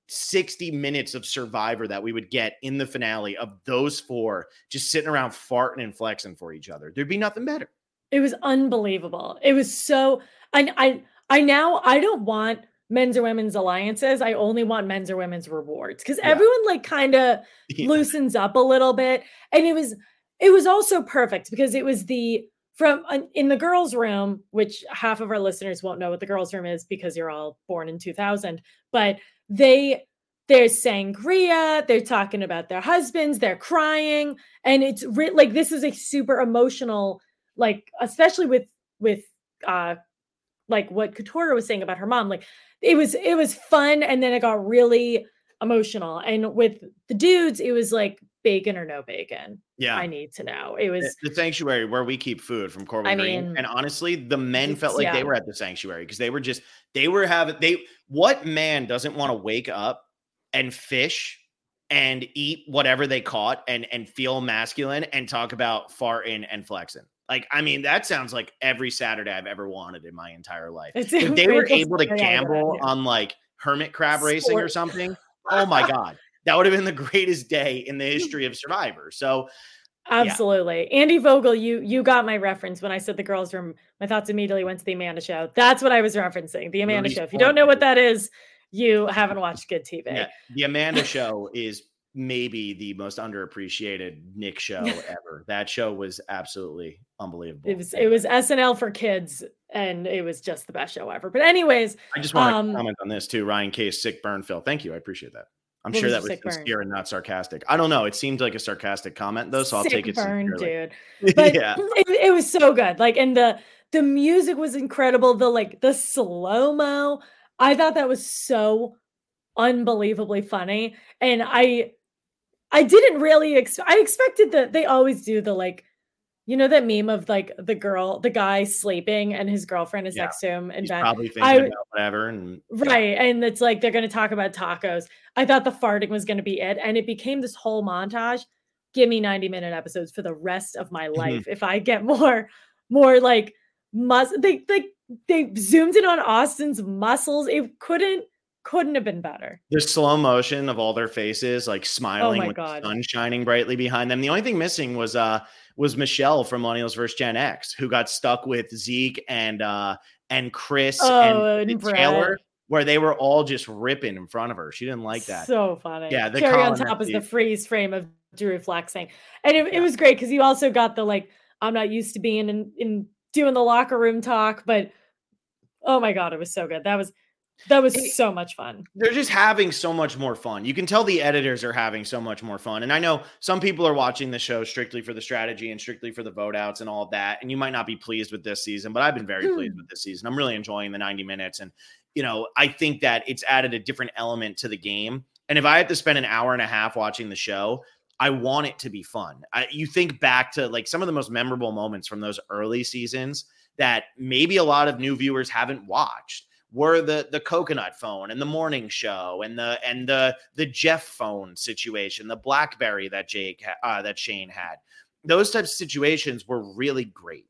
sixty minutes of Survivor that we would get in the finale of those four just sitting around farting and flexing for each other? There'd be nothing better. It was unbelievable. It was so, I, I, I now, I don't want men's or women's alliances. I only want men's or women's rewards, because yeah. everyone like kind of yeah. loosens up a little bit. And it was, it was also perfect because it was the, from uh, in the girls' room, which half of our listeners won't know what the girls' room is because you're all born in two thousand, but they, there's sangria, they're talking about their husbands, they're crying. And it's re- like, this is a super emotional, like, especially with, with, uh, like what Katora was saying about her mom, like it was, it was fun. And then it got really emotional. And with the dudes, it was like bacon or no bacon. Yeah. I need to know. It was the Sanctuary where we keep food from Corbin I Green. mean, and honestly, the men felt like yeah. they were at the Sanctuary because they were just, they were having, they, what man doesn't want to wake up and fish and eat whatever they caught and, and feel masculine and talk about farting and flexing? Like, I mean, that sounds like every Saturday I've ever wanted in my entire life. It's if they were able to yeah, gamble yeah. on like hermit crab Sport. racing or something, oh my God, that would have been the greatest day in the history of Survivor. So absolutely. Yeah. Andy Vogel, you you got my reference when I said the girls' room. My thoughts immediately went to the Amanda Show. That's what I was referencing. The Amanda Show. If you don't know what that is, you haven't watched good T V. Yeah. The Amanda Show is maybe the most underappreciated Nick show ever. That show was absolutely unbelievable. It was it was S N L for kids, and it was just the best show ever. But anyways, I just want um, to comment on this too. Ryan Case, sick burn, Phil. Thank you. I appreciate that. I'm sure that was sincere burn? and not sarcastic. I don't know. It seemed like a sarcastic comment though, so I'll sick take it burn, sincerely. Dude. But yeah, it, it was so good. Like, and the the music was incredible. The like the slow-mo. I thought that was so unbelievably funny. And I I didn't really ex- I expected that they always do the like, you know, that meme of like the girl, the guy sleeping and his girlfriend is yeah. next to him and he's bed. probably thinking I, about whatever. And right. Yeah. And it's like they're gonna talk about tacos. I thought the farting was gonna be it. And it became this whole montage. Give me ninety minute episodes for the rest of my life. If I get more, more like must they like they zoomed in on Austin's muscles. It couldn't couldn't have been better. The slow motion of all their faces, like smiling Oh my with God. the sun shining brightly behind them. The only thing missing was uh was Michelle from Millennials versus Gen X, who got stuck with Zeke and uh and Chris Oh, and and Taylor, Brett. where they were all just ripping in front of her. She didn't like that. So funny. Yeah, the cherry on Colin top is the Murphy- freeze frame of Drew flexing, and it, Yeah. it was great because you also got the like, I'm not used to being in, in doing the locker room talk, but oh my God, it was so good. That was that was It- so much fun. They're just having so much more fun. You can tell the editors are having so much more fun. And I know some people are watching the show strictly for the strategy and strictly for the vote outs and all of that. And you might not be pleased with this season, but I've been very pleased with this season. I'm really enjoying the ninety minutes. And, you know, I think that it's added a different element to the game. And if I had to spend an hour and a half watching the show, I want it to be fun. I, you think back to like some of the most memorable moments from those early seasons that maybe a lot of new viewers haven't watched. Were the the coconut phone and the morning show and the and the the Jeff phone situation, the BlackBerry that Jake uh, that Shane had. Those types of situations were really great,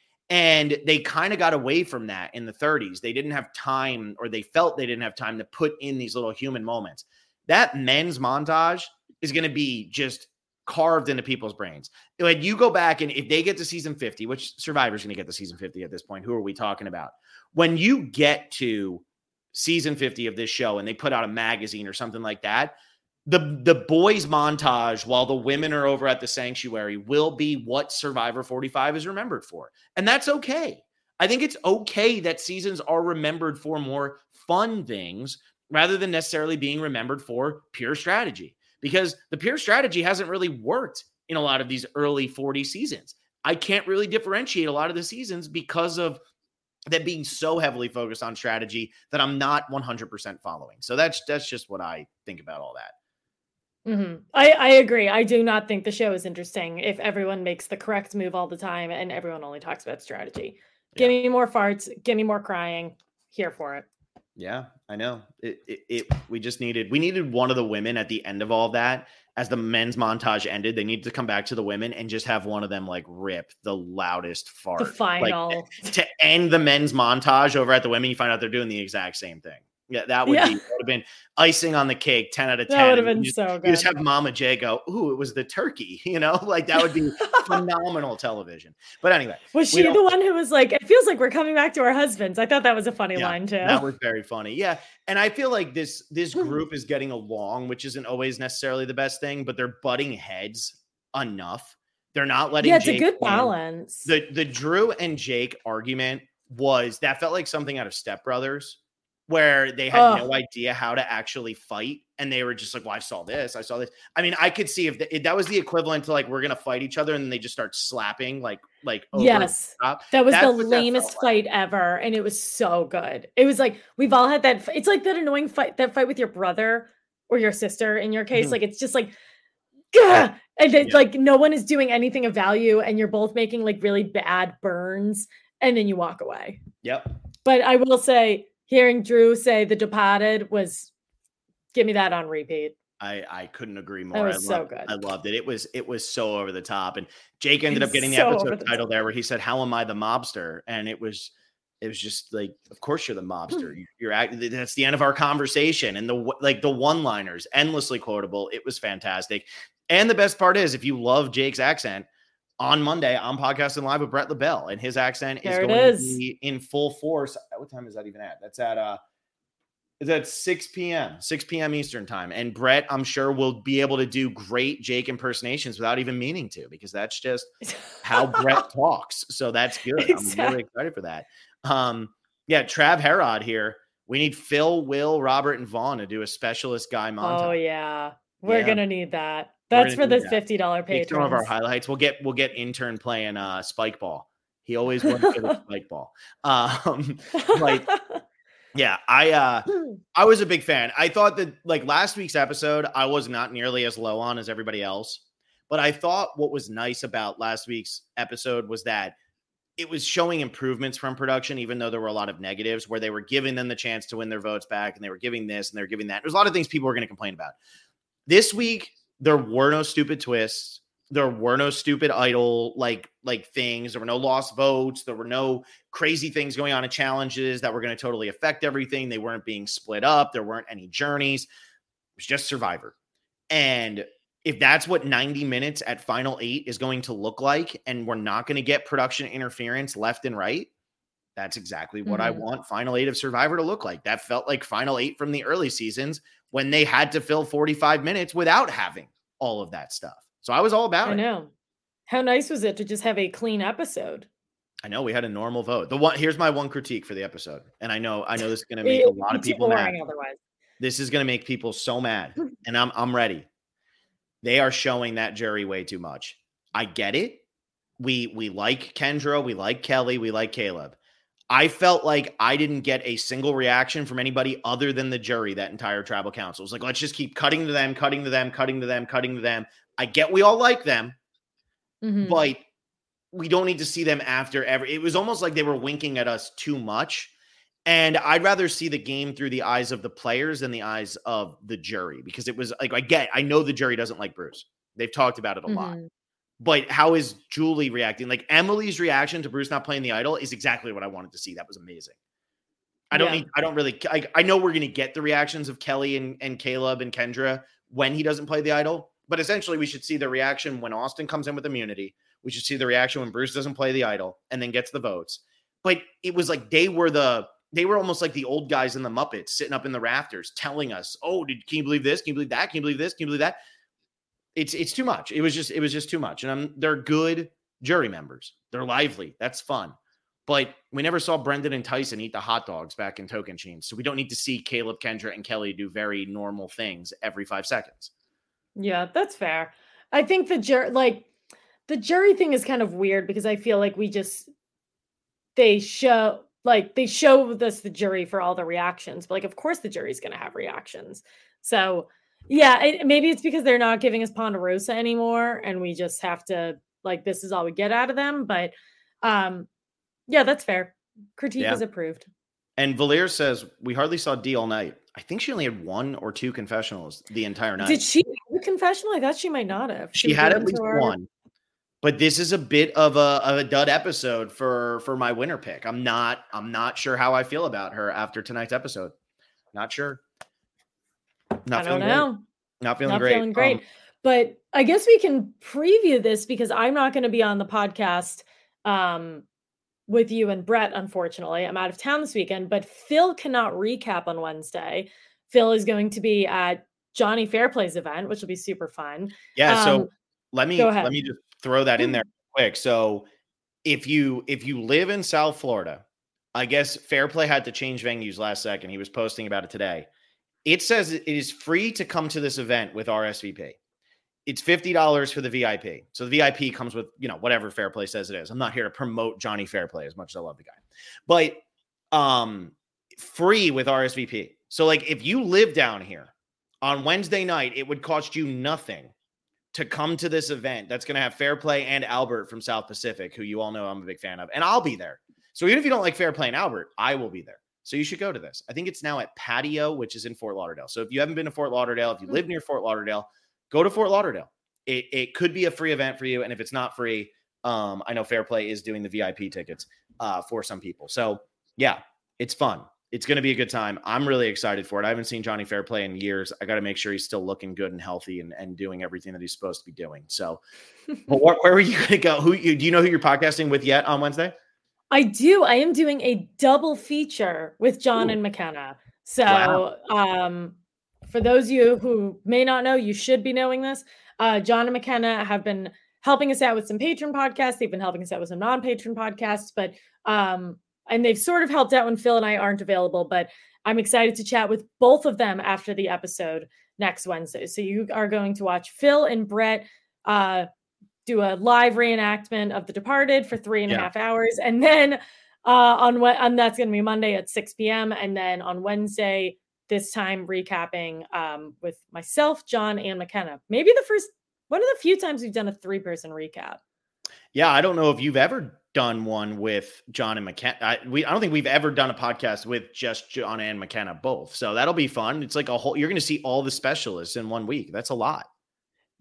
and they kind of got away from that in the thirties. They didn't have time, or they felt they didn't have time to put in these little human moments. That men's montage is going to be just carved into people's brains. When you go back and if they get to season fifty, which Survivor's going to get to season fifty at this point, who are we talking about? When you get to season fifty of this show and they put out a magazine or something like that, the, the boys montage while the women are over at the sanctuary will be what Survivor forty-five is remembered for. And that's okay. I think it's okay that seasons are remembered for more fun things rather than necessarily being remembered for pure strategy, because the pure strategy hasn't really worked in a lot of these early forty seasons. I can't really differentiate a lot of the seasons because of that being so heavily focused on strategy that I'm not one hundred percent following. So that's that's just what I think about all that. Mm-hmm. I, I agree. I do not think the show is interesting if everyone makes the correct move all the time and everyone only talks about strategy. Give Yeah. me more farts. Give me more crying. Here for it. Yeah, I know. It, it, it we just needed we needed one of the women at the end of all of that. As the men's montage ended, they needed to come back to the women and just have one of them like rip the loudest fart. The final. Like, to end the men's montage over at the women, you find out they're doing the exact same thing. Yeah, that would Yeah. be would have been icing on the cake, ten out of ten. That would have And been you just, so you just good. have Mama J go, "Ooh, it was the turkey," you know, like that would be phenomenal television. But anyway, Was we she don't- the one who was like, it feels like we're coming back to our husbands? I thought that was a funny Yeah, line too. that was very funny. Yeah. And I feel like this this Hmm. group is getting along, which isn't always necessarily the best thing, but they're butting heads enough. They're not letting yeah, it's Jake a good win. balance. The the Drew and Jake argument was that felt like something out of Step Brothers, where they had Ugh. no idea how to actually fight. And they were just like, well, I saw this. I saw this. I mean, I could see if, the, if that was the equivalent to like, we're going to fight each other. And then they just start slapping like, like, over Yes. the top. That was That's the what that lamest felt like. fight ever. And it was so good. It was like, we've all had that. f- It's like that annoying fight, that fight with your brother or your sister in your case. Mhm. Like, it's just like, gah! And it's Yeah. like, no one is doing anything of value. And you're both making like really bad burns. And then you walk away. Yep. But I will say, hearing Drew say The Departed was, give me that on repeat. I, I couldn't agree more. was I so loved, good. I loved it. It was it was so over the top. And Jake ended It's up getting the so over episode the title there where he said, "How am I the mobster?" And it was it was just like, of course you're the mobster. You- You're act- that's the end of our conversation. And the w- like the one-liners, endlessly quotable. It was fantastic. And the best part is, if you love Jake's accent, on Monday I'm podcasting live with Brett LaBelle, and his accent is There it going is. to be in full force. What time is that even at? That's at uh It's at six p.m. six p.m. Eastern time. And Brett, I'm sure, will be able to do great Jake impersonations without even meaning to, because that's just how Brett talks. So that's good. I'm Exactly. really excited for that. Um, yeah, Trav Herod here. We need Phil, Will, Robert, and Vaughn to do a specialist guy montage. Oh yeah. We're Yeah. gonna need that. We're That's gonna for the need that. fifty dollars Take some of our patrons. highlights. We'll get we'll get intern playing uh spike ball. He always wants to get spike ball. Um, like yeah, I uh I was a big fan. I thought that like last week's episode, I was not nearly as low on as everybody else. But I thought what was nice about last week's episode was that it was showing improvements from production, even though there were a lot of negatives where they were giving them the chance to win their votes back, and they were giving this and they were giving that. There's a lot of things people were going to complain about. This week, there were no stupid twists. There were no stupid idol like like things. There were no lost votes. There were no crazy things going on in challenges that were going to totally affect everything. They weren't being split up. There weren't any journeys. It was just Survivor. And if that's what ninety minutes at Final Eight is going to look like, and we're not going to get production interference left and right, that's exactly what mm-hmm. I want Final Eight of Survivor to look like. That felt like Final Eight from the early seasons when they had to fill forty-five minutes without having all of that stuff. So I was all about I it. I know. How nice was it to just have a clean episode? I know we had a normal vote. The one here's my one critique for the episode. And I know, I know this is going to make a lot of people mad. Otherwise. This is going to make people so mad. And I'm I'm ready. They are showing that jury way too much. I get it. We we like Kendra, we like Kelly, we like Caleb. I felt like I didn't get a single reaction from anybody other than the jury that entire tribal council. It was like, let's just keep cutting to them, cutting to them, cutting to them, cutting to them. I get we all like them, mm-hmm. but we don't need to see them after every. It was almost like they were winking at us too much. And I'd rather see the game through the eyes of the players than the eyes of the jury, because it was like, I get, I know the jury doesn't like Bruce. They've talked about it a mm-hmm. lot. But how is Julie reacting? Like Emily's reaction to Bruce not playing the idol is exactly what I wanted to see. That was amazing. I don't yeah. need, I don't really, I, I know we're going to get the reactions of Kelly and, and Caleb and Kendra when he doesn't play the idol. But essentially, we should see the reaction when Austin comes in with immunity. We should see the reaction when Bruce doesn't play the idol and then gets the votes. But it was like they were the they were almost like the old guys in the Muppets sitting up in the rafters telling us, "Oh, did can you believe this? Can you believe that? Can you believe this? Can you believe that?" It's it's too much. It was just it was just too much. And I'm, they're good jury members. They're lively. That's fun. But we never saw Brendan and Tyson eat the hot dogs back in Tocantins, so we don't need to see Caleb, Kendra, and Kelly do very normal things every five seconds. Yeah, that's fair. I think the jury, like the jury thing is kind of weird because I feel like we just, they show, like they show us the jury for all the reactions, but like, of course the jury's going to have reactions. So yeah, it, maybe it's because they're not giving us Ponderosa anymore and we just have to, like, this is all we get out of them. But um, yeah, that's fair. Critique yeah. is approved. And Valir says, we hardly saw Dee all night. I think she only had one or two confessionals the entire night. Did she have a confessional? I thought she might not have. She, she had at least her... one. But this is a bit of a, of a dud episode for, for my winner pick. I'm not I'm not sure how I feel about her after tonight's episode. Not sure. Not I don't know. Great. Not feeling not great. Feeling great. Um, but I guess we can preview this because I'm not going to be on the podcast um, with you and Brett, unfortunately. I'm out of town this weekend, but Phil cannot recap on Wednesday. Phil is going to be at Johnny Fairplay's event, which will be super fun. Yeah, um, so let me let me just throw that in there quick. So if you if you live in South Florida, I guess Fairplay had to change venues last second. He was posting about it today. It says it is free to come to this event with R S V P. It's fifty dollars for the V I P. So the V I P comes with, you know, whatever Fairplay says it is. I'm not here to promote Johnny Fairplay as much as I love the guy. But um, free with R S V P. So like if you live down here on Wednesday night, it would cost you nothing to come to this event that's going to have Fairplay and Albert from South Pacific, who you all know I'm a big fan of. And I'll be there. So even if you don't like Fairplay and Albert, I will be there. So you should go to this. I think it's now at Patio, which is in Fort Lauderdale. So if you haven't been to Fort Lauderdale, if you live near Fort Lauderdale, go to Fort Lauderdale. It it could be a free event for you. And if it's not free, um, I know Fairplay is doing the V I P tickets uh, for some people. So yeah, it's fun. It's going to be a good time. I'm really excited for it. I haven't seen Johnny Fairplay in years. I got to make sure he's still looking good and healthy and, and doing everything that he's supposed to be doing. So well, where, where are you going to go? Who you, do you know who you're podcasting with yet on Wednesday? I do. I am doing a double feature with John Ooh. and McKenna. So wow. um, for those of you who may not know, you should be knowing this. Uh, John and McKenna have been helping us out with some patron podcasts. They've been helping us out with some non-patron podcasts, but um, and they've sort of helped out when Phil and I aren't available, but I'm excited to chat with both of them after the episode next Wednesday. So you are going to watch Phil and Brett uh, do a live reenactment of The Departed for three and yeah. a half hours. And then uh, on what, and that's going to be Monday at six p.m. And then on Wednesday, this time recapping um, with myself, John, and McKenna. Maybe the first, one of the few times we've done a three-person recap. Yeah, I don't know if you've ever done one with John and McKenna. I, we, I don't think we've ever done a podcast with just John and McKenna both. So that'll be fun. It's like a whole, you're going to see all the specialists in one week. That's a lot.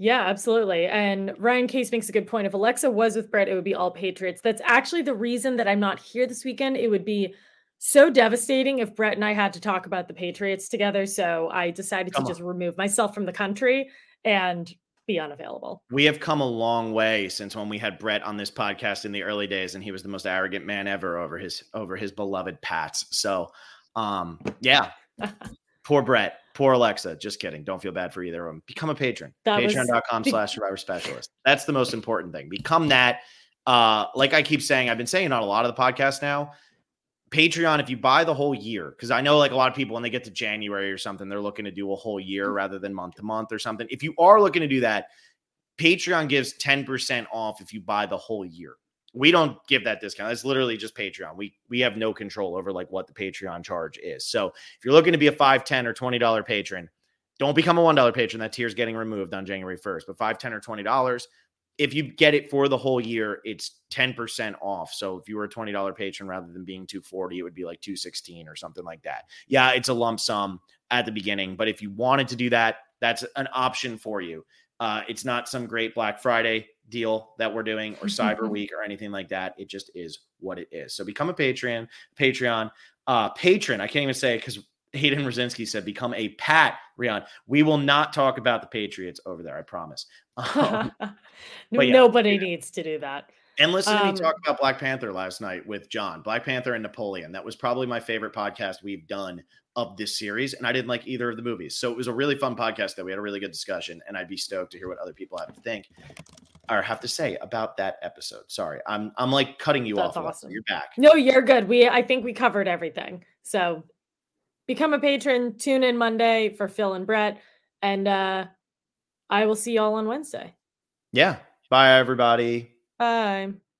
Yeah, absolutely. And Ryan Case makes a good point. If Alexa was with Brett, it would be all Patriots. That's actually the reason that I'm not here this weekend. It would be so devastating if Brett and I had to talk about the Patriots together. So I decided Come to on. just remove myself from the country and be unavailable. We have come a long way since when we had Brett on this podcast in the early days, and he was the most arrogant man ever over his over his beloved Pats. So, um, yeah, poor Brett, poor Alexa. Just kidding. Don't feel bad for either of them. Become a patron. Patreon.com slash Survivor Specialist. That's the most important thing. Become that. Uh, like I keep saying, I've been saying on a lot of the podcasts now. Patreon, if you buy the whole year, because I know like a lot of people when they get to January or something, they're looking to do a whole year rather than month to month or something. If you are looking to do that, Patreon gives ten percent off if you buy the whole year. We don't give that discount. It's literally just Patreon. We we have no control over like what the Patreon charge is. So if you're looking to be a five, ten, or twenty dollars patron, don't become a one dollar patron. That tier's getting removed on January first. But five, ten, or twenty dollars. If you get it for the whole year, it's ten percent off. So if you were a twenty dollars patron, rather than being two hundred forty dollars, it would be like two hundred sixteen dollars or something like that. Yeah, it's a lump sum at the beginning. But if you wanted to do that, that's an option for you. Uh, it's not some great Black Friday deal that we're doing or Cyber Week or anything like that. It just is what it is. So become a Patreon, Patreon, uh, patron. I can't even say it because Hayden Rosinski said, become a Patreon. We will not talk about the Patriots over there. I promise. Um, no, yeah, nobody yeah. needs to do that. And listen to Um, me talk about Black Panther last night with John. Black Panther and Napoleon. That was probably my favorite podcast we've done of this series. And I didn't like either of the movies. So it was a really fun podcast that we had a really good discussion. And I'd be stoked to hear what other people have to think or have to say about that episode. Sorry. I'm I'm like cutting you That's off. awesome. You're back. No, you're good. We I think we covered everything. So become a patron. Tune in Monday for Phil and Brett. And uh, I will see y'all on Wednesday. Yeah. Bye, everybody. Bye.